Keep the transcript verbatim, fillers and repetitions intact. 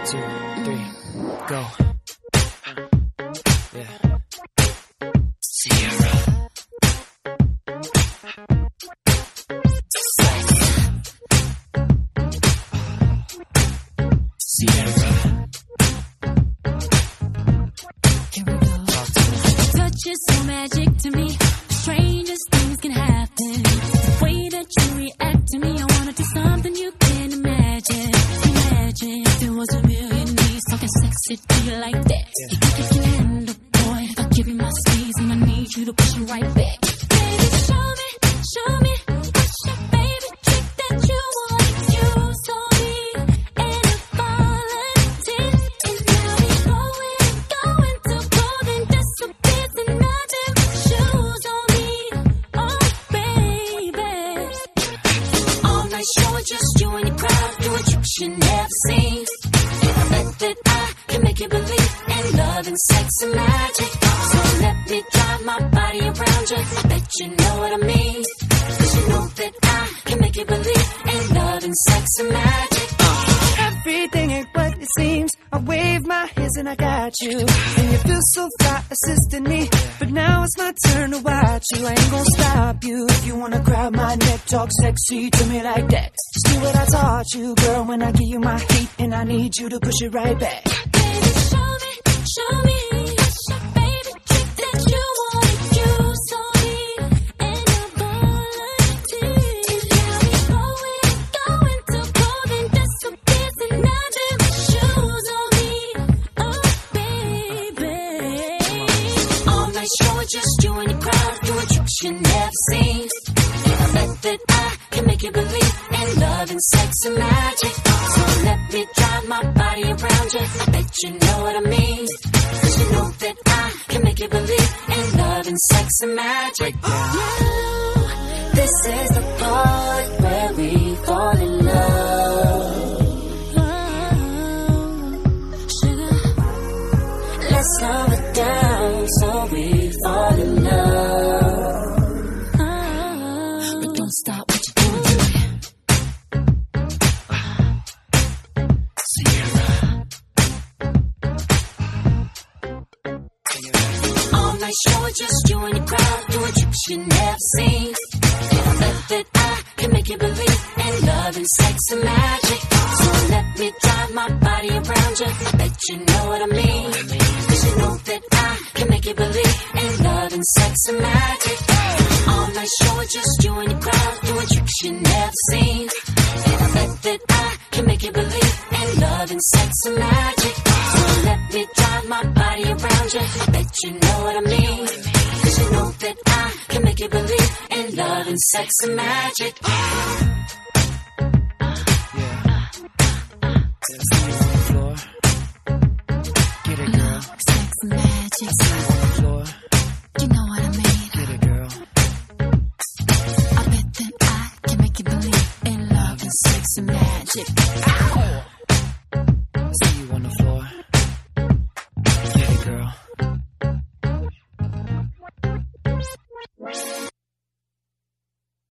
two, three, go. Yeah. Sierra. Sierra. Here we go. Touch is so magic to me. The strangest things can happen. The way that you react to me, I wanna do something you can't imagine. Imagine if there was a million knees talking sexy to you like that. Yeah. You think you can handle, boy? If I give you my squeeze, and I need you to push it right back. Baby, show me, show me what's your favorite trick that you want to use on me. And if volunteers, and now we going, going to golden disappears and nothing but shoes on me. Oh, baby. All night show just you and your crowd doing tricks you never seen. And I bet that I can make you believe in love and sex and magic. So let me drive my body around you. I bet you know what I mean. Cause you know that I can make you believe in love and sex and magic. Everything ain't what it seems. I wave my hands and I got you. And you feel so fly assisting me. But now it's my turn to watch you. I ain't gonna stop you. If you wanna grab my neck, talk sexy to me like that. Just do what I taught you, girl, when I give you my heat. And I need you to push it right back. Baby, show me, show me what's your favorite trick that you wanna use on me. And I'm volunteering. Now we going, going to golden disappears and nothing but shoes on me. Oh, baby. All night show is just you and your crowd doing tricks you never seen. And I bet that I can make you believe in love and sex and magic. So let me drive my body around you. I bet you know what I mean. Cause you know that I can make you believe in love and sex and magic. Now, this is the part where we fall in love. Oh, sugar, let's slow it down so we fall in love. Oh, but don't stop what you're doing to me. Show it just you and your crowd doing tricks you never seen. And I bet that I can make you believe in love and sex and magic. So let me drive my body around you. I bet you know what I mean. Cause you know that I can make you believe in love and sex and magic. All night show it just you and your crowd doing tricks you never seen. And I bet that I can make you believe in love and sex and magic. So let me drive my body around you. I bet you know what I mean. Cause you know that I can make you believe in love and sex and magic. Yeah. Let's see you on the floor. Get it, girl. Sex and magic.